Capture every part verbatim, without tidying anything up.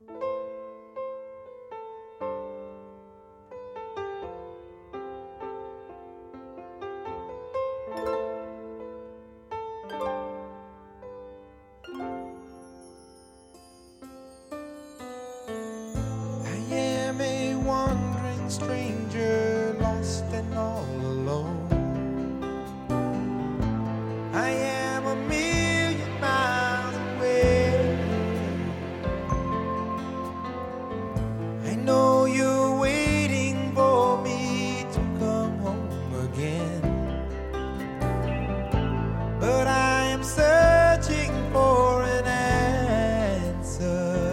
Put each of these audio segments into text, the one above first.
Stranger, lost and all alone. I am a million miles away. I know you're waiting for me to come home again, but I am searching for an answer.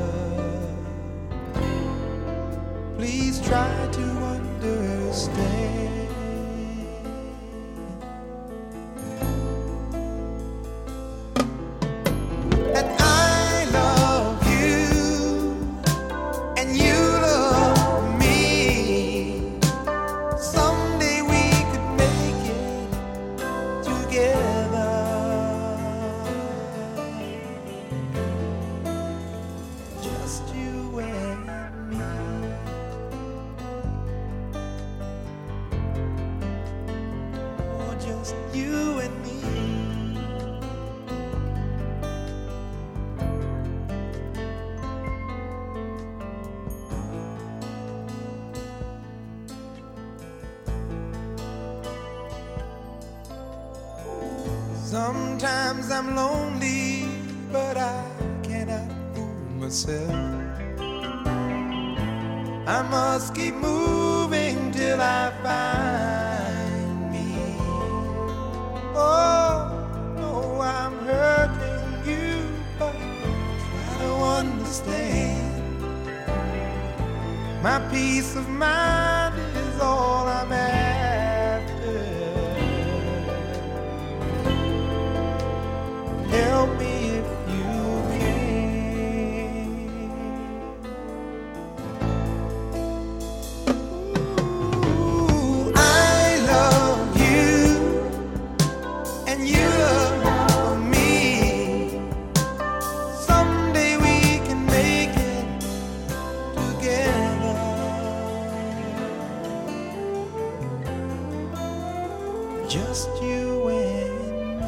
Please try to understand that I love you and you love me. Someday we could make it together. Just you and me. Just you and me. Sometimes I'm lonely, but I cannot fool myself. I must keep moving till I find me. Oh, no, I'm hurting you, but try to understand. My peace of mind is all I'm after. Help me if you can. Ooh, I love you and you love me. Someday we can make it together. Just you and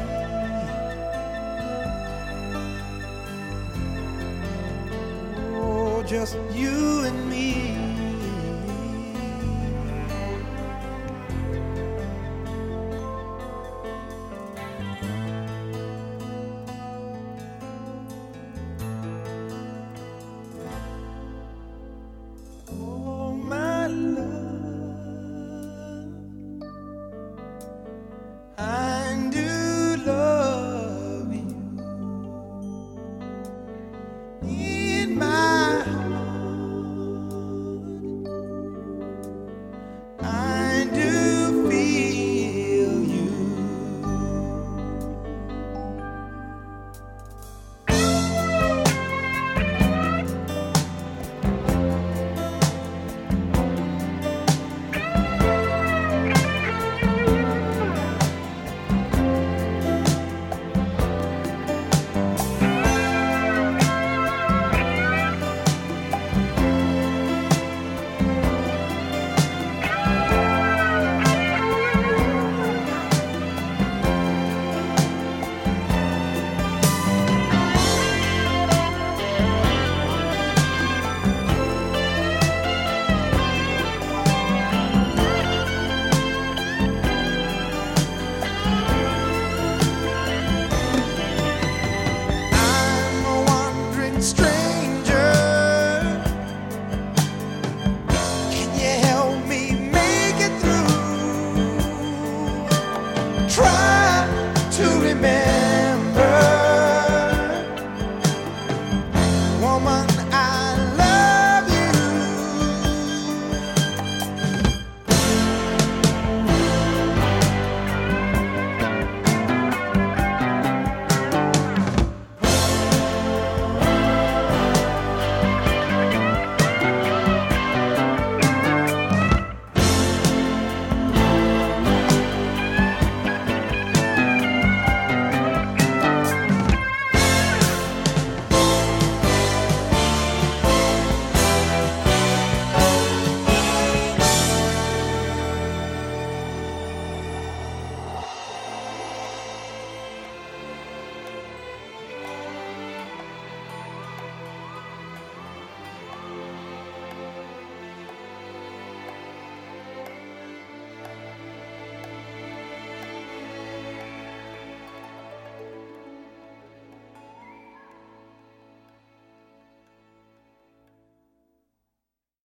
just you and me. Oh, my love, I do love you. In my I do feel you. Stranger, can you help me make it through? Try to remember, woman.